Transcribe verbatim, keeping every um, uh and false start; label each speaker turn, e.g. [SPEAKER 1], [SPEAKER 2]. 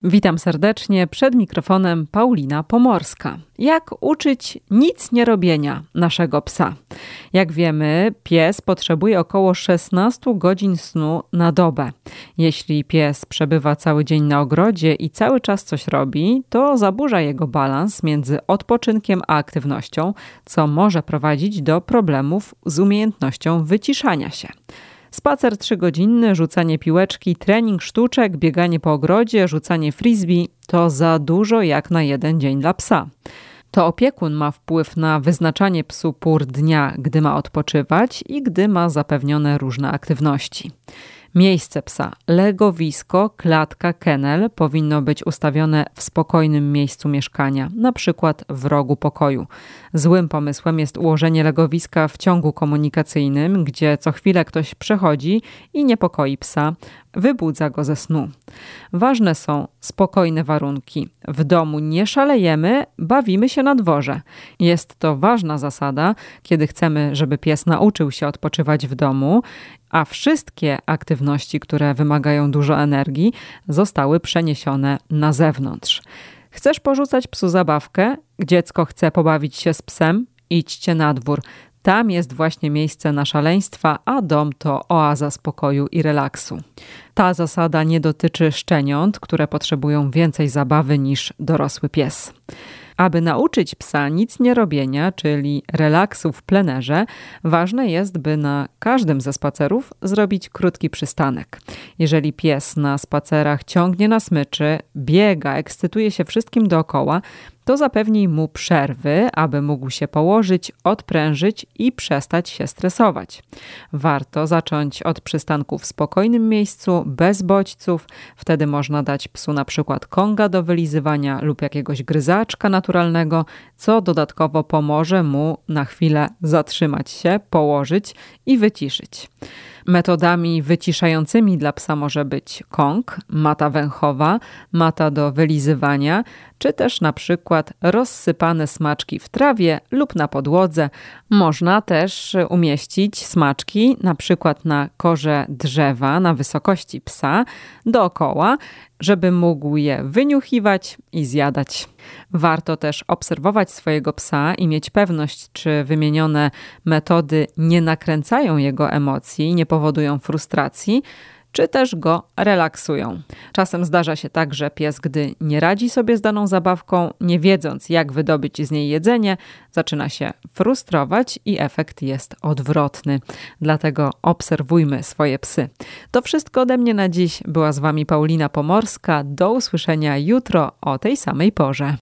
[SPEAKER 1] Witam serdecznie, przed mikrofonem Paulina Pomorska. Jak uczyć nic nie robienia naszego psa? Jak wiemy, pies potrzebuje około szesnaście godzin snu na dobę. Jeśli pies przebywa cały dzień na ogrodzie i cały czas coś robi, to zaburza jego balans między odpoczynkiem a aktywnością, co może prowadzić do problemów z umiejętnością wyciszania się. Spacer trzygodzinny, rzucanie piłeczki, trening sztuczek, bieganie po ogrodzie, rzucanie frisbee to za dużo jak na jeden dzień dla psa. To opiekun ma wpływ na wyznaczanie psu pór dnia, gdy ma odpoczywać i gdy ma zapewnione różne aktywności. Miejsce psa, legowisko, klatka, kennel powinno być ustawione w spokojnym miejscu mieszkania, na przykład w rogu pokoju. Złym pomysłem jest ułożenie legowiska w ciągu komunikacyjnym, gdzie co chwilę ktoś przechodzi i niepokoi psa, wybudza go ze snu. Ważne są spokojne warunki. W domu nie szalejemy, bawimy się na dworze. Jest to ważna zasada, kiedy chcemy, żeby pies nauczył się odpoczywać w domu, a wszystkie aktywności, które wymagają dużo energii, zostały przeniesione na zewnątrz. Chcesz porzucać psu zabawkę? Dziecko chce pobawić się z psem? Idźcie na dwór. Tam jest właśnie miejsce na szaleństwa, a dom to oaza spokoju i relaksu. Ta zasada nie dotyczy szczeniąt, które potrzebują więcej zabawy niż dorosły pies. Aby nauczyć psa nic nie robienia, czyli relaksu w plenerze, ważne jest, by na każdym ze spacerów zrobić krótki przystanek. Jeżeli pies na spacerach ciągnie na smyczy, biega, ekscytuje się wszystkim dookoła, to zapewnij mu przerwy, aby mógł się położyć, odprężyć i przestać się stresować. Warto zacząć od przystanku w spokojnym miejscu, bez bodźców. Wtedy można dać psu na przykład konga do wylizywania lub jakiegoś gryzaczka naturalnego, co dodatkowo pomoże mu na chwilę zatrzymać się, położyć i wyciszyć. Metodami wyciszającymi dla psa może być kong, mata węchowa, mata do wylizywania, czy też na przykład rozsypane smaczki w trawie lub na podłodze. Można też umieścić smaczki na przykład na korze drzewa na wysokości psa dookoła, żeby mógł je wyniuchiwać i zjadać. Warto też obserwować swojego psa i mieć pewność, czy wymienione metody nie nakręcają jego emocji, nie powodują frustracji, czy też go relaksują. Czasem zdarza się tak, że pies, gdy nie radzi sobie z daną zabawką, nie wiedząc jak wydobyć z niej jedzenie, zaczyna się frustrować i efekt jest odwrotny. Dlatego obserwujmy swoje psy. To wszystko ode mnie na dziś. Była z Wami Paulina Pomorska. Do usłyszenia jutro o tej samej porze.